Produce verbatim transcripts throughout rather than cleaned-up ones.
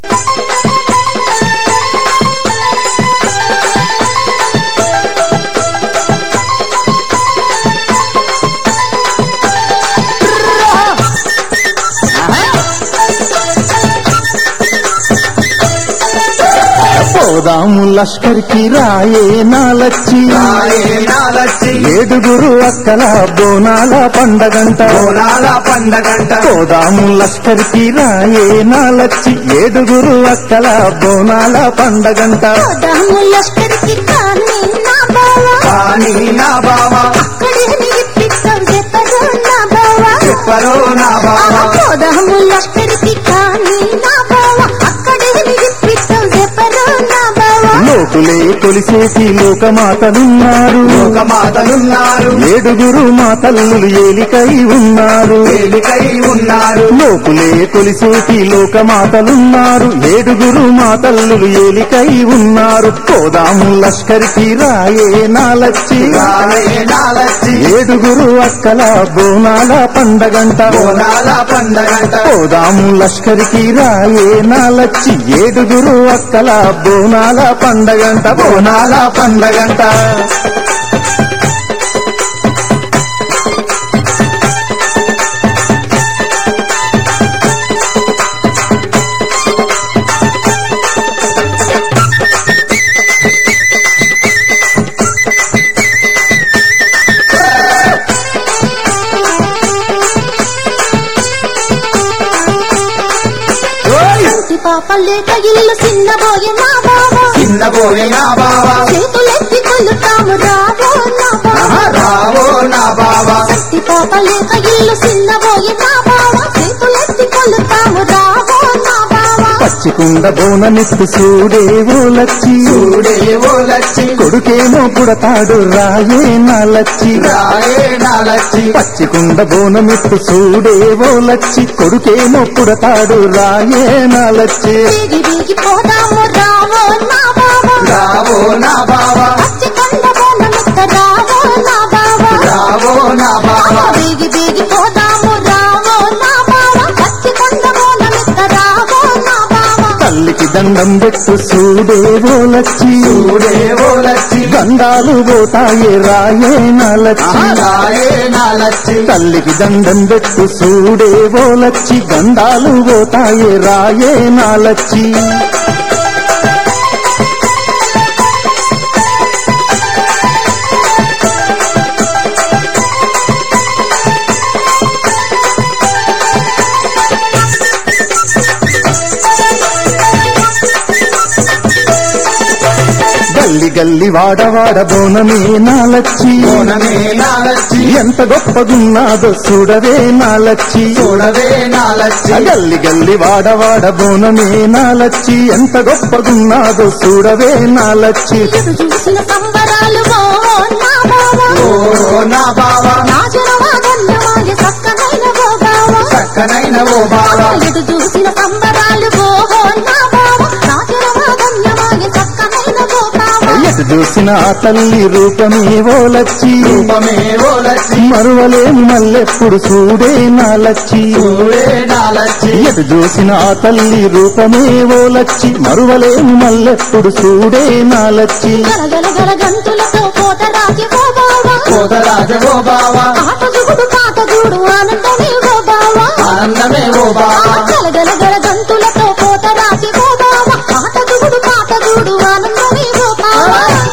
పోదాము లష్కర్కి రాయే నాలచ్చి రాయే నాలచ్చి ఏడుగురు అక్కల బోనాల పండగంట బోనాల పండగంట పోదాము లష్కర్కి రాయే నాలచ్చి ఏడుగురు అక్కల బోనాల పండగంట పోదాము లష్కర్కి కానీ నా బావ కానీ నా బావ అక్కడే నిలిపిస్తాం చెప్పరు నా బావ చెప్పరు నా బావ పోదాము లష్కర్కి కానీ నా బావ అక్కడే నిలిపిస్తాం చెప్పరు నా బావ లోకులే కొలిసేసి లోకమాతలున్నారు లోకమాతలున్నారు ఏడుగురు మాతల్లులు ఏలికై ఉన్నారు తేలికై ఉన్నారు లోకులే కొలిసేసి లోకమాతలున్నారు ఏడుగురు మాతల్లులు ఏలికై ఉన్నారు పోదాము లష్కర్కి రాయే నాలచ్చి రాయే నాలచ్చి ఏడుగురు అక్కల బోనాల పండగంట బోనాల పండగంట పోదాము లష్కర్కి రాయే నాలచ్చి ఏడుగురు అక్కల బోనాల పండగంట బోనాల పండగంట ఇంటి పాప లేక ఇల్లు చిన్నబోయే నా బావ చిన్నబోయే నా బావ చేతులెత్తి కొలుతాము రావో నా బావ రావో నా బావ ఇంటి పాప లేక ఇల్లు చిన్నబోయే నా బావ చేతులెత్తి కొలుతాము రావో నా బావ పచ్చికుండ బోనమిత్తు చూడేవో లచ్చి చూడే ఓ లచ్చి కొడుకేమో పుడతాడు రాయే నాలచ్చి రాయే నాలచ్చి పచ్చికుండ బోనమిత్తు చూడేవో లచ్చి కొడుకేమో పుడతాడు రాయే నాలచ్చి బీగి బీగి పోదాము రావో నా బావ రావో నా బావ పచ్చి కొండ బోనమిత్త రావో నా బావ రావో నా బావ బీగి బీగి పోదాము రావో నా బావ పచ్చి కొండ బోనమిత్త రావో నా బావ తల్లికి దండం పెట్టు చూడేవో లచ్చి చూడే ఓ లచ్చి గండాలు పోతాయే రాయే నాలచ్చి రాయే నాలచ్చి తల్లికి దండం పెట్టు చూడేవో లచ్చి గండాలు పోతాయే రాయే నాలచ్చి గల్లి గల్లి వాడవాడ బోనమే నాలచ్చి బోనమే నాలచ్చి ఎంత గొప్పగున్నాదో చూడవే నాలచ్చి చూడవే నాలచ్చి గల్లి గల్లి వాడవాడ బోనమే నాలచ్చి ఎంత గొప్పగున్నాదో చూడవే నాలచ్చి ఎటు చూసిన సంబరాలు ఓ నా బావ ఓ నా బావ నాజనవా ధన్యమాయ సక్కనైన ఓ బావ చక్కనైన ఓ బావ ఎటు చూసిన సంబరాలు ఓ నా బావ నాజనవా ధన్యమాయ సక్కనైన ఓ బావ ఎటు చూసిన ఆ తల్లి రూపమే ఓ లచ్చి రూపమే ఓ లచ్చి మరువలేని మల్లెప్పుడు చూడే నాలచ్చి చూడే నాలచ్చి ఎటు చూసిన ఆ తల్లి రూపమే ఓ లచ్చి మరువలేని మల్లెప్పుడు చూడే నాలచ్చి గలగల గల గంతులతో కోట రాజు ఓ బావ కోదరాజ ఓ బావ ఆట జుగుడు పాట జూడు ఆనందమే ఓ బావ ఆనందమే ఓ బావ గలగల గల గంతులతో కోట రాజు ఓ బావ ఆట జుగుడు పాట జూడు ఆనందమే ఓ బావ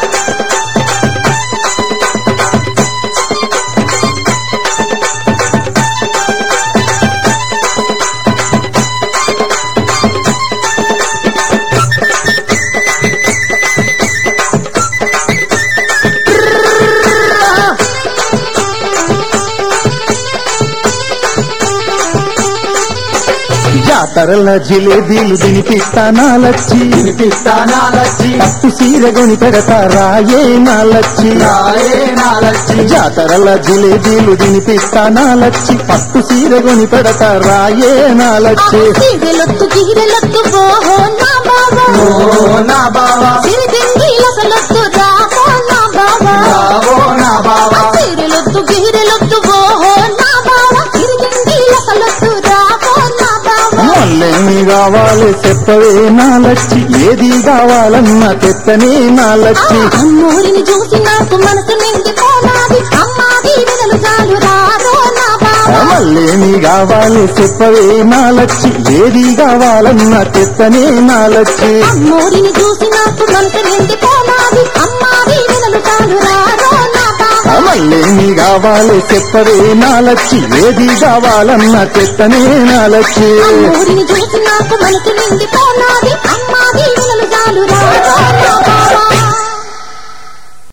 జాతరల జిలేబీలు తినిపిస్తా నాలచ్చి వినిపిస్తా నాలచ్చి పట్టు సీర గొని పెడతా రాయే నాలచ్చి రాయే నాలచ్చి జాతరల జిలేబీలు తినిపిస్తా నాలచ్చి పట్టు సీర గొని పెడతా రాయే నాలచ్చి గీరెలొత్తు గీరెలొత్తు ఓహో నా బావ ఓ నా బావ సిరిదింగిలసలొత్తు రావో నా బావ రావో నా బావ గీరెలొత్తు గీరెలొత్తు ఓహో నా బావ సిరిదింగిలసలొత్తు రావో నా బావ మళ్ళేమి కావాలి చెప్పవే నా లచ్చి ఏది కావాలన్నా తెత్తనే నా లచ్చి అమ్మోరిని చూసి నాకు మనసు నిండిపోనాది అమ్మా దీవెనలు చాలు రారో నా బావా మళ్ళేమి కావాలి చెప్పవే నా లచ్చి ఏది కావాలన్నా తెత్తనే నా లచ్చి అమ్మోరిని చూసి నాకు మనసు నిండిపోనాది అమ్మా దీవెనలు చాలు రారో నా బావా మళ్ళేమి కావాలి చెప్పవే నా లచ్చి ఏది కావాలన్నా తెత్తనే నా లచ్చి అమ్మోరిని చూసి నాకు మనసు నిండిపోనాది అమ్మా దీవెనలు చాలు రారో నా బావా